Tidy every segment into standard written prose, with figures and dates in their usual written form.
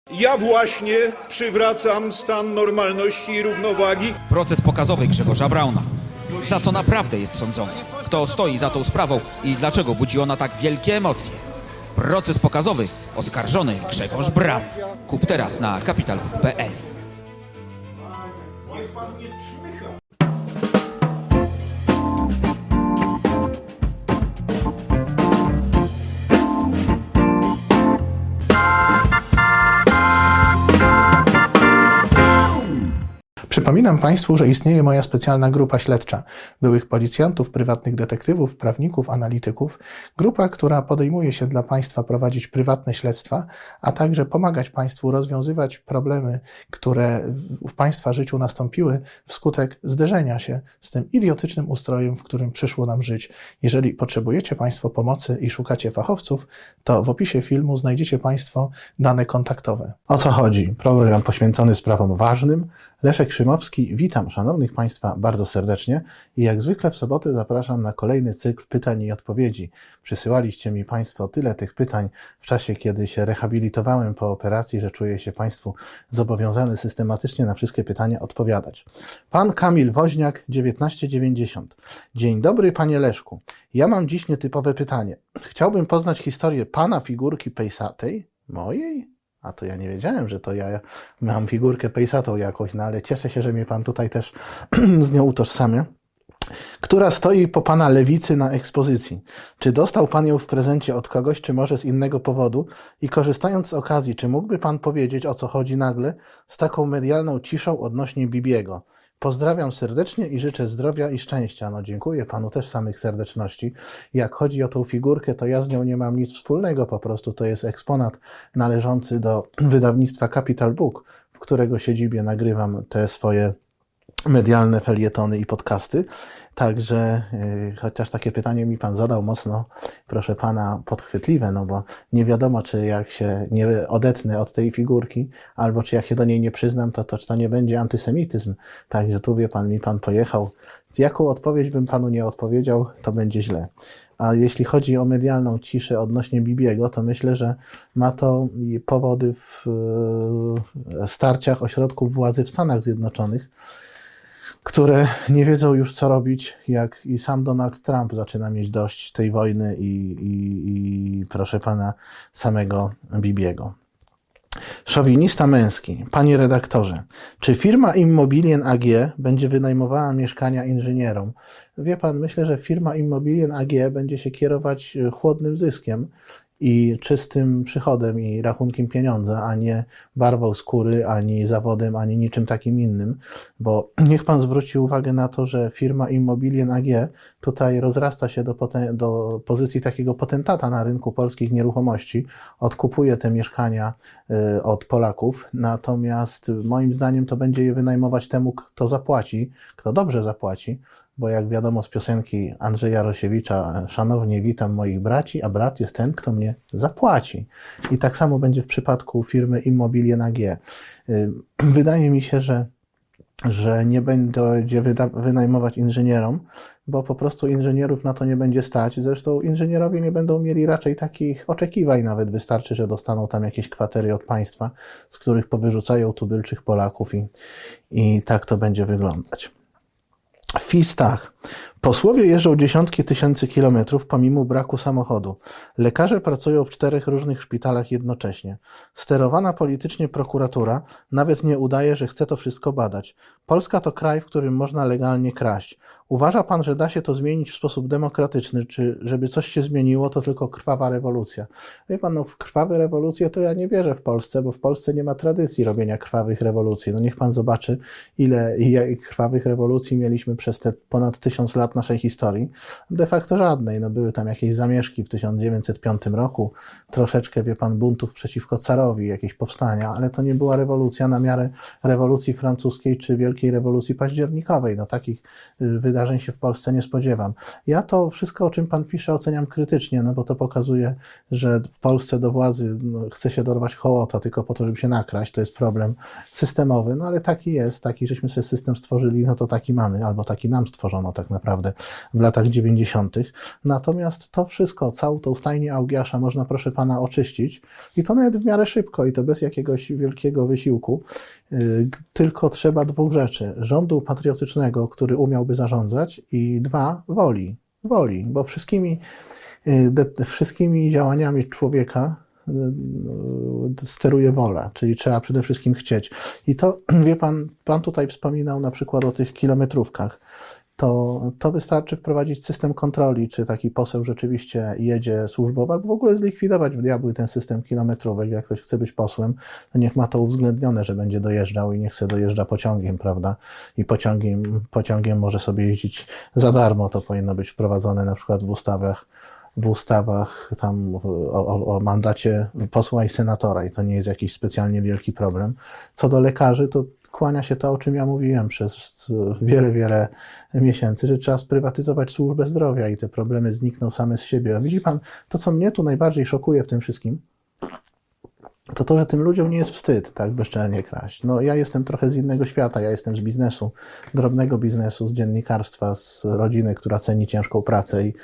Ja właśnie przywracam stan normalności i równowagi. Proces pokazowy Grzegorza Brauna. Za co naprawdę jest sądzony? Kto stoi za tą sprawą i dlaczego budzi ona tak wielkie emocje? Proces pokazowy. Oskarżony Grzegorz Braun. Kup teraz na capital.pl. Niech pan nie czmycha. Przypominam Państwu, że istnieje moja specjalna grupa śledcza byłych policjantów, prywatnych detektywów, prawników, analityków. Grupa, która podejmuje się dla Państwa prowadzić prywatne śledztwa, a także pomagać Państwu rozwiązywać problemy, które w Państwa życiu nastąpiły wskutek zderzenia się z tym idiotycznym ustrojem, w którym przyszło nam żyć. Jeżeli potrzebujecie Państwo pomocy i szukacie fachowców, to w opisie filmu znajdziecie Państwo dane kontaktowe. O co chodzi? Program poświęcony sprawom ważnym. Leszek Szymowski, witam szanownych Państwa bardzo serdecznie i jak zwykle w sobotę zapraszam na kolejny cykl pytań i odpowiedzi. Przysyłaliście mi Państwo tyle tych pytań w czasie, kiedy się rehabilitowałem po operacji, że czuję się Państwu zobowiązany systematycznie na wszystkie pytania odpowiadać. Pan Kamil Woźniak, 1990. Dzień dobry Panie Leszku. Ja mam dziś nietypowe pytanie. Chciałbym poznać historię Pana figurki pejsatej, mojej? A to ja nie wiedziałem, że to ja mam figurkę pejsatą jakoś, no ale cieszę się, że mnie Pan tutaj też z nią utożsamia, która stoi po Pana lewicy na ekspozycji. Czy dostał Pan ją w prezencie od kogoś, czy może z innego powodu? I korzystając z okazji, czy mógłby Pan powiedzieć, o co chodzi nagle z taką medialną ciszą odnośnie Bibiego? Pozdrawiam serdecznie i życzę zdrowia i szczęścia. No dziękuję Panu też samych serdeczności. Jak chodzi o tą figurkę, to ja z nią nie mam nic wspólnego, po prostu to jest eksponat należący do wydawnictwa Capital Book, w którego siedzibie nagrywam te swoje medialne felietony i podcasty. Także, chociaż takie pytanie mi Pan zadał mocno, proszę Pana, podchwytliwe, no bo nie wiadomo, czy jak się nie odetnę od tej figurki, albo czy jak się do niej nie przyznam, to nie będzie antysemityzm. Także tu wie Pan, mi Pan pojechał. Z jaką odpowiedź bym Panu nie odpowiedział, to będzie źle. A jeśli chodzi o medialną ciszę odnośnie Bibiego, to myślę, że ma to powody w starciach ośrodków władzy w Stanach Zjednoczonych, które nie wiedzą już co robić, jak i sam Donald Trump zaczyna mieć dość tej wojny i proszę Pana, samego Bibiego. Szowinista męski. Panie redaktorze, czy firma Immobilien AG będzie wynajmowała mieszkania inżynierom? Wie Pan, myślę, że firma Immobilien AG będzie się kierować chłodnym zyskiem i czystym przychodem i rachunkiem pieniądza, a nie barwą skóry, ani zawodem, ani niczym takim innym, bo niech Pan zwróci uwagę na to, że firma Immobilien AG tutaj rozrasta się do pozycji takiego potentata na rynku polskich nieruchomości, odkupuje te mieszkania od Polaków, natomiast moim zdaniem to będzie je wynajmować temu, kto zapłaci, kto dobrze zapłaci, bo jak wiadomo z piosenki Andrzeja Rosiewicza, szanownie witam moich braci, a brat jest ten, kto mnie zapłaci. I tak samo będzie w przypadku firmy Immobilien AG. Wydaje mi się, że nie będzie wynajmować inżynierom, bo po prostu inżynierów na to nie będzie stać. Zresztą inżynierowie nie będą mieli raczej takich oczekiwań, nawet wystarczy, że dostaną tam jakieś kwatery od państwa, z których powyrzucają tubylczych Polaków i tak to będzie wyglądać. Fistach. Posłowie jeżdżą dziesiątki tysięcy kilometrów pomimo braku samochodu. Lekarze pracują w 4 różnych szpitalach jednocześnie. Sterowana politycznie prokuratura nawet nie udaje, że chce to wszystko badać. Polska to kraj, w którym można legalnie kraść. Uważa Pan, że da się to zmienić w sposób demokratyczny, czy żeby coś się zmieniło, to tylko krwawa rewolucja? Wie Pan, no w krwawe rewolucje to ja nie wierzę w Polsce, bo w Polsce nie ma tradycji robienia krwawych rewolucji. No niech Pan zobaczy, ile krwawych rewolucji mieliśmy przez te ponad 1000 lat naszej historii. De facto żadnej. No były tam jakieś zamieszki w 1905 roku, troszeczkę, wie Pan, buntów przeciwko carowi, jakieś powstania, ale to nie była rewolucja na miarę rewolucji francuskiej czy Wielkiej Rewolucji Październikowej. No takich wydarzeń się w Polsce nie spodziewam. Ja to wszystko, o czym Pan pisze, oceniam krytycznie, no bo to pokazuje, że w Polsce do władzy chce się dorwać hołota tylko po to, żeby się nakraść. To jest problem systemowy, no ale taki jest, taki żeśmy sobie system stworzyli, no to taki mamy, albo taki nam stworzono, tak naprawdę w latach 90. Natomiast to wszystko, całą tą stajnię Augiasza można, proszę pana, oczyścić i to nawet w miarę szybko i to bez jakiegoś wielkiego wysiłku. Tylko trzeba dwóch rzeczy. Rządu patriotycznego, który umiałby zarządzać i dwa, woli, bo wszystkimi działaniami człowieka steruje wola, czyli trzeba przede wszystkim chcieć. I to, wie pan tutaj wspominał na przykład o tych kilometrówkach. To wystarczy wprowadzić system kontroli, czy taki poseł rzeczywiście jedzie służbowo, albo w ogóle zlikwidować w diabły ten system kilometrówek. Jak ktoś chce być posłem, to niech ma to uwzględnione, że będzie dojeżdżał i niech se dojeżdża pociągiem, prawda? I pociągiem może sobie jeździć za darmo. To powinno być wprowadzone na przykład w ustawach tam o mandacie posła i senatora i to nie jest jakiś specjalnie wielki problem. Co do lekarzy, to kłania się to, o czym ja mówiłem przez wiele miesięcy, że trzeba sprywatyzować służbę zdrowia i te problemy znikną same z siebie. A widzi pan, to co mnie tu najbardziej szokuje w tym wszystkim, to, że tym ludziom nie jest wstyd tak bezczelnie kraść. No ja jestem trochę z innego świata, ja jestem z biznesu, drobnego biznesu, z dziennikarstwa, z rodziny, która ceni ciężką pracę i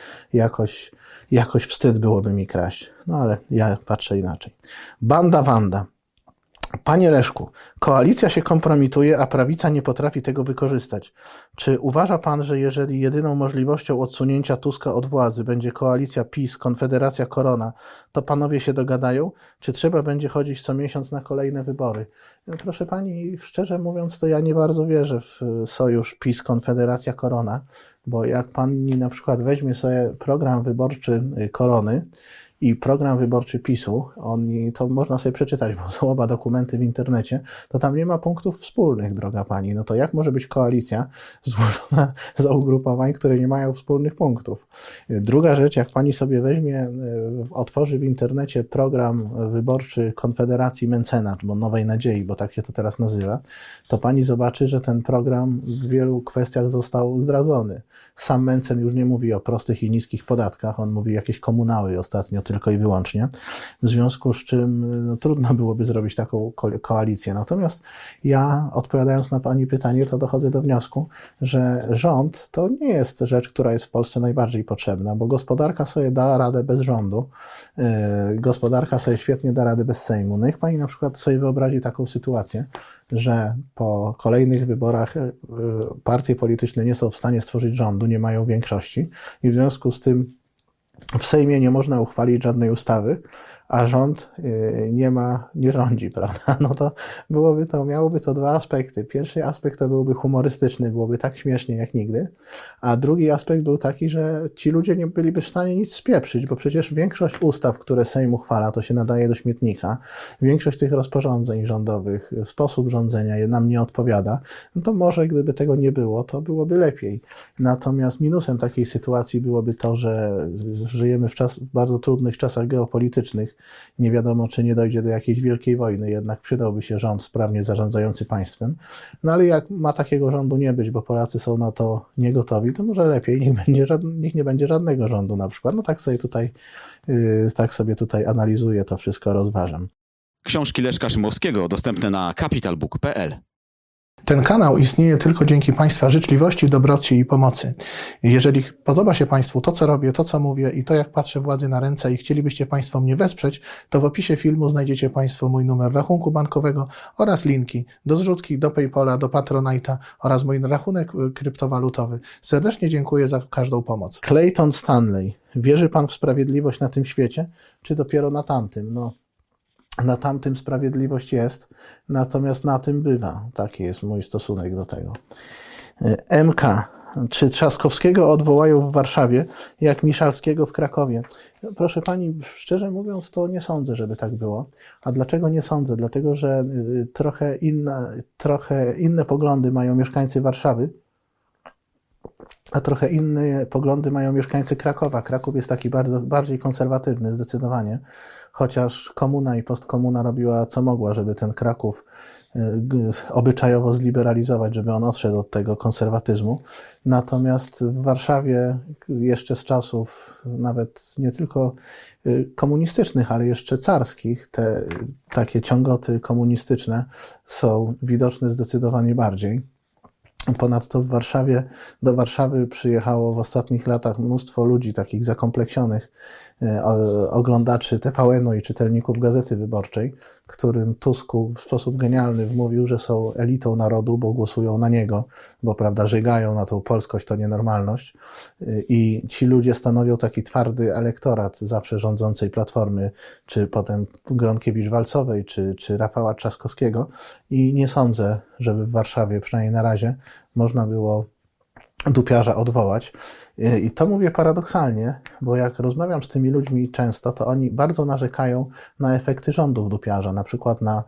jakoś wstyd byłoby mi kraść. No ale ja patrzę inaczej. Banda Wanda. Panie Leszku, koalicja się kompromituje, a prawica nie potrafi tego wykorzystać. Czy uważa pan, że jeżeli jedyną możliwością odsunięcia Tuska od władzy będzie koalicja PiS, Konfederacja Korona, to panowie się dogadają? Czy trzeba będzie chodzić co miesiąc na kolejne wybory? Proszę pani, szczerze mówiąc, to ja nie bardzo wierzę w sojusz PiS, Konfederacja Korona, bo jak pani na przykład weźmie sobie program wyborczy Korony, i program wyborczy PiS-u, to można sobie przeczytać, bo są oba dokumenty w internecie, to tam nie ma punktów wspólnych, droga pani. No to jak może być koalicja złożona z ugrupowań, które nie mają wspólnych punktów? Druga rzecz, jak pani sobie weźmie, otworzy w internecie program wyborczy Konfederacji Mecenat, bo Nowej Nadziei, bo tak się to teraz nazywa, to pani zobaczy, że ten program w wielu kwestiach został zdradzony. Sam Mencen już nie mówi o prostych i niskich podatkach, on mówi jakieś komunały ostatnio tylko i wyłącznie, w związku z czym trudno byłoby zrobić taką koalicję. Natomiast ja, odpowiadając na pani pytanie, to dochodzę do wniosku, że rząd to nie jest rzecz, która jest w Polsce najbardziej potrzebna, bo gospodarka sobie da radę bez rządu, gospodarka sobie świetnie da radę bez Sejmu. No niech pani na przykład sobie wyobrazi taką sytuację, że po kolejnych wyborach partie polityczne nie są w stanie stworzyć rządu, nie mają większości i w związku z tym w Sejmie nie można uchwalić żadnej ustawy, a rząd nie rządzi, prawda? No to miałoby to dwa aspekty. Pierwszy aspekt to byłby humorystyczny, byłoby tak śmiesznie jak nigdy, a drugi aspekt był taki, że ci ludzie nie byliby w stanie nic spieprzyć, bo przecież większość ustaw, które Sejm uchwala, to się nadaje do śmietnika. Większość tych rozporządzeń rządowych, sposób rządzenia nam nie odpowiada. No to może gdyby tego nie było, to byłoby lepiej. Natomiast minusem takiej sytuacji byłoby to, że żyjemy w bardzo trudnych czasach geopolitycznych. Nie wiadomo, czy nie dojdzie do jakiejś wielkiej wojny, jednak przydałby się rząd sprawnie zarządzający państwem. No ale jak ma takiego rządu nie być, bo Polacy są na to niegotowi, to może lepiej, niech nie będzie żadnego rządu na przykład. No tak sobie tutaj analizuję to wszystko, rozważam. Książki Leszka Szymowskiego dostępne na capitalbook.pl. Ten kanał istnieje tylko dzięki Państwa życzliwości, dobroci i pomocy. Jeżeli podoba się Państwu to, co robię, to, co mówię i to, jak patrzę władzy na ręce i chcielibyście Państwo mnie wesprzeć, to w opisie filmu znajdziecie Państwo mój numer rachunku bankowego oraz linki do zrzutki, do PayPala, do Patronite'a oraz mój rachunek kryptowalutowy. Serdecznie dziękuję za każdą pomoc. Clayton Stanley. Wierzy Pan w sprawiedliwość na tym świecie, czy dopiero na tamtym? No. Na tamtym sprawiedliwość jest, natomiast na tym bywa. Taki jest mój stosunek do tego. MK. Czy Trzaskowskiego odwołają w Warszawie, jak Miszalskiego w Krakowie? Proszę pani, szczerze mówiąc, to nie sądzę, żeby tak było. A dlaczego nie sądzę? Dlatego, że trochę inne poglądy mają mieszkańcy Warszawy, a trochę inne poglądy mają mieszkańcy Krakowa. Kraków jest taki bardziej konserwatywny, zdecydowanie. Chociaż komuna i postkomuna robiła co mogła, żeby ten Kraków obyczajowo zliberalizować, żeby on odszedł od tego konserwatyzmu. Natomiast w Warszawie jeszcze z czasów nawet nie tylko komunistycznych, ale jeszcze carskich, te takie ciągoty komunistyczne są widoczne zdecydowanie bardziej. Ponadto do Warszawy przyjechało w ostatnich latach mnóstwo ludzi takich zakompleksionych, oglądaczy TVN-u i czytelników Gazety Wyborczej, którym Tusku w sposób genialny wmówił, że są elitą narodu, bo głosują na niego, bo prawda, żygają na tą polskość, to nienormalność. I ci ludzie stanowią taki twardy elektorat zawsze rządzącej Platformy, czy potem Gronkiewicz-Walcowej, czy Rafała Trzaskowskiego. I nie sądzę, żeby w Warszawie, przynajmniej na razie, można było dupiarza odwołać. I to mówię paradoksalnie, bo jak rozmawiam z tymi ludźmi często, to oni bardzo narzekają na efekty rządów dupiarza, na przykład na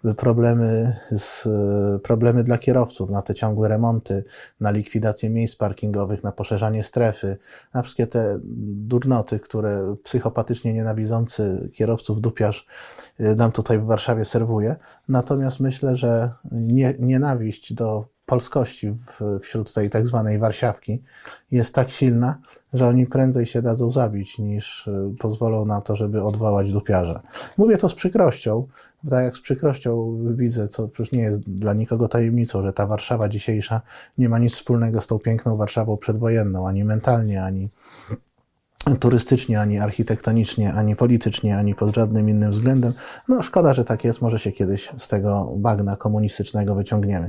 problemy dla kierowców, na te ciągłe remonty, na likwidację miejsc parkingowych, na poszerzanie strefy, na wszystkie te durnoty, które psychopatycznie nienawidzący kierowców dupiarz nam tutaj w Warszawie serwuje. Natomiast myślę, że nienawiść do polskości wśród tej tak zwanej Warsiawki jest tak silna, że oni prędzej się dadzą zabić, niż pozwolą na to, żeby odwołać dupiarza. Mówię to z przykrością, tak jak z przykrością widzę, co przecież nie jest dla nikogo tajemnicą, że ta Warszawa dzisiejsza nie ma nic wspólnego z tą piękną Warszawą przedwojenną, ani mentalnie, ani turystycznie, ani architektonicznie, ani politycznie, ani pod żadnym innym względem. No szkoda, że tak jest, może się kiedyś z tego bagna komunistycznego wyciągniemy.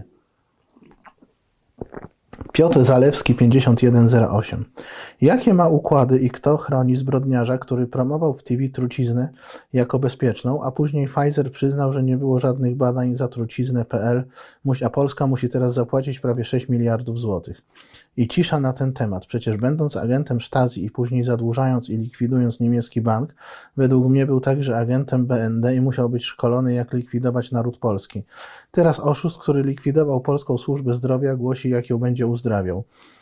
Piotr Zalewski, 5108. Jakie ma układy i kto chroni zbrodniarza, który promował w TV truciznę jako bezpieczną, a później Pfizer przyznał, że nie było żadnych badań za truciznę.pl, a Polska musi teraz zapłacić prawie 6 miliardów złotych. I cisza na ten temat. Przecież będąc agentem Stasi i później zadłużając i likwidując niemiecki bank, według mnie był także agentem BND i musiał być szkolony, jak likwidować naród polski. Teraz oszust, który likwidował polską służbę zdrowia, głosi, jak ją będzie uzdrawiał.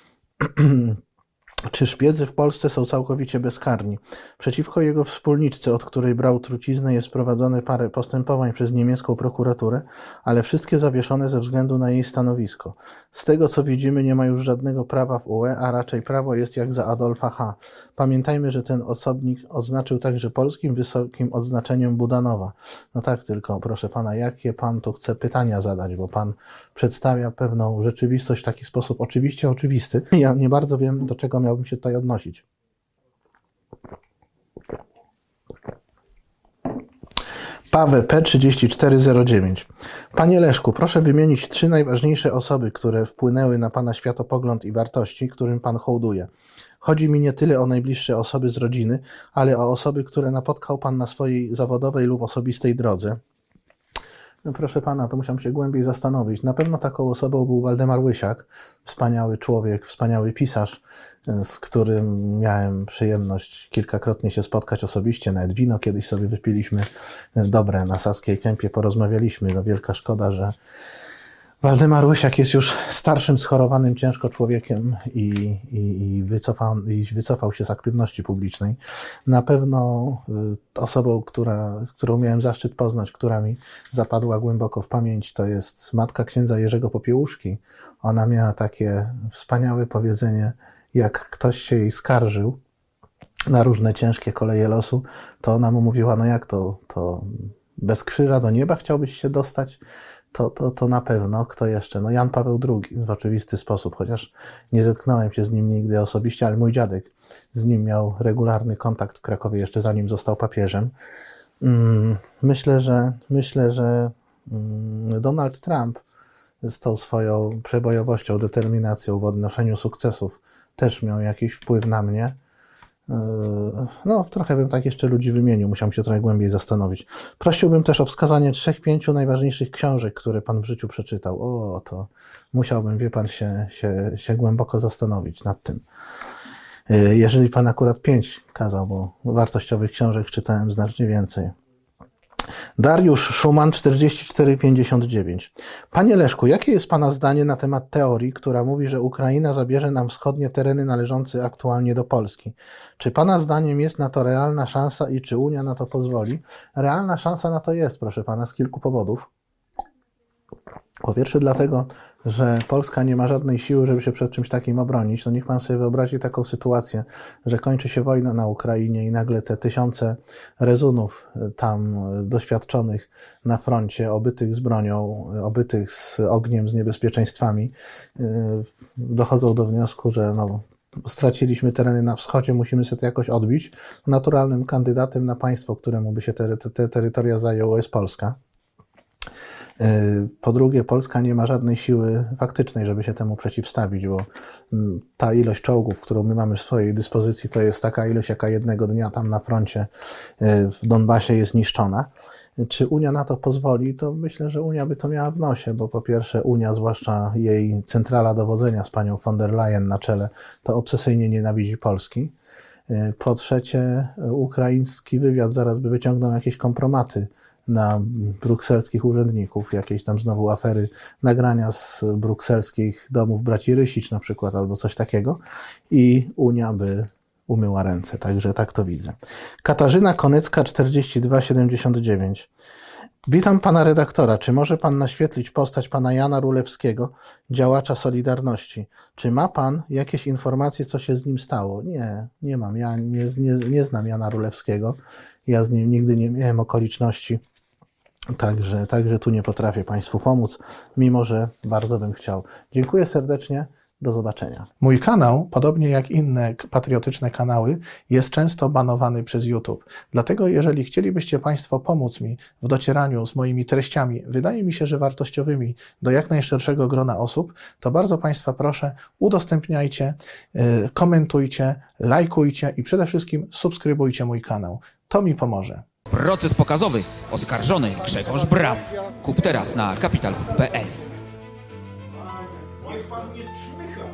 Czy szpiedzy w Polsce są całkowicie bezkarni? Przeciwko jego wspólniczce, od której brał truciznę, jest prowadzone parę postępowań przez niemiecką prokuraturę, ale wszystkie zawieszone ze względu na jej stanowisko. Z tego, co widzimy, nie ma już żadnego prawa w UE, a raczej prawo jest jak za Adolfa H. Pamiętajmy, że ten osobnik oznaczył także polskim wysokim odznaczeniem Budanowa. No tak, tylko proszę pana, jakie pan tu chce pytania zadać, bo pan przedstawia pewną rzeczywistość w taki sposób oczywiście oczywisty. Ja nie bardzo wiem, do czego miałbym się tutaj odnosić. Paweł P. 3409. Panie Leszku, proszę wymienić 3 najważniejsze osoby, które wpłynęły na pana światopogląd i wartości, którym pan hołduje. Chodzi mi nie tyle o najbliższe osoby z rodziny, ale o osoby, które napotkał pan na swojej zawodowej lub osobistej drodze. No proszę pana, to musiałem się głębiej zastanowić. Na pewno taką osobą był Waldemar Łysiak, wspaniały człowiek, wspaniały pisarz, z którym miałem przyjemność kilkakrotnie się spotkać osobiście, nawet wino kiedyś sobie wypiliśmy dobre na Saskiej Kępie, porozmawialiśmy. No wielka szkoda, że Waldemar Łysiak jest już starszym, schorowanym ciężko człowiekiem i wycofał się z aktywności publicznej. Na pewno osobą, którą miałem zaszczyt poznać, która mi zapadła głęboko w pamięć, to jest matka księdza Jerzego Popiełuszki. Ona miała takie wspaniałe powiedzenie: jak ktoś się jej skarżył na różne ciężkie koleje losu, to ona mu mówiła: no jak to bez krzyża do nieba chciałbyś się dostać? To na pewno. Kto jeszcze? No Jan Paweł II w oczywisty sposób, chociaż nie zetknąłem się z nim nigdy osobiście, ale mój dziadek z nim miał regularny kontakt w Krakowie jeszcze zanim został papieżem. Myślę, że Donald Trump z tą swoją przebojowością, determinacją w odnoszeniu sukcesów też miał jakiś wpływ na mnie. No, trochę bym tak jeszcze ludzi wymienił, musiałem się trochę głębiej zastanowić. Prosiłbym też o wskazanie 3-5 najważniejszych książek, które pan w życiu przeczytał. O, to musiałbym, wie pan, się głęboko zastanowić nad tym. Jeżeli pan akurat 5 kazał, bo wartościowych książek czytałem znacznie więcej. Dariusz Szuman, 4459. Panie Leszku, jakie jest pana zdanie na temat teorii, która mówi, że Ukraina zabierze nam wschodnie tereny należące aktualnie do Polski? Czy pana zdaniem jest na to realna szansa i czy Unia na to pozwoli? Realna szansa na to jest, proszę pana, z kilku powodów. Po pierwsze dlatego, że Polska nie ma żadnej siły, żeby się przed czymś takim obronić. No niech pan sobie wyobrazi taką sytuację, że kończy się wojna na Ukrainie i nagle te tysiące rezunów tam doświadczonych na froncie, obytych z bronią, obytych z ogniem, z niebezpieczeństwami, dochodzą do wniosku, że straciliśmy tereny na wschodzie, musimy sobie to jakoś odbić. Naturalnym kandydatem na państwo, któremu by się te terytoria zajęło, jest Polska. Po drugie, Polska nie ma żadnej siły faktycznej, żeby się temu przeciwstawić, bo ta ilość czołgów, którą my mamy w swojej dyspozycji, to jest taka ilość, jaka jednego dnia tam na froncie w Donbasie jest niszczona. Czy Unia na to pozwoli? To myślę, że Unia by to miała w nosie, bo po pierwsze Unia, zwłaszcza jej centrala dowodzenia z panią von der Leyen na czele, to obsesyjnie nienawidzi Polski. Po trzecie, ukraiński wywiad zaraz by wyciągnął jakieś kompromaty na brukselskich urzędników, jakieś tam znowu afery, nagrania z brukselskich domów braci Rysicz na przykład, albo coś takiego i Unia by umyła ręce, także tak to widzę. Katarzyna Konecka, 4279. Witam pana redaktora. Czy może pan naświetlić postać pana Jana Rulewskiego, działacza Solidarności? Czy ma pan jakieś informacje, co się z nim stało? Nie mam. Ja nie znam Jana Rulewskiego. Ja z nim nigdy nie miałem okoliczności. Także tu nie potrafię państwu pomóc, mimo że bardzo bym chciał. Dziękuję serdecznie. Do zobaczenia. Mój kanał, podobnie jak inne patriotyczne kanały, jest często banowany przez YouTube. Dlatego jeżeli chcielibyście państwo pomóc mi w docieraniu z moimi treściami, wydaje mi się, że wartościowymi, do jak najszerszego grona osób, to bardzo państwa proszę, udostępniajcie, komentujcie, lajkujcie i przede wszystkim subskrybujcie mój kanał. To mi pomoże. Proces pokazowy. Oskarżony Grzegorz Braun. Kup teraz na kapitalbook.pl. Niech pan nie czmycha.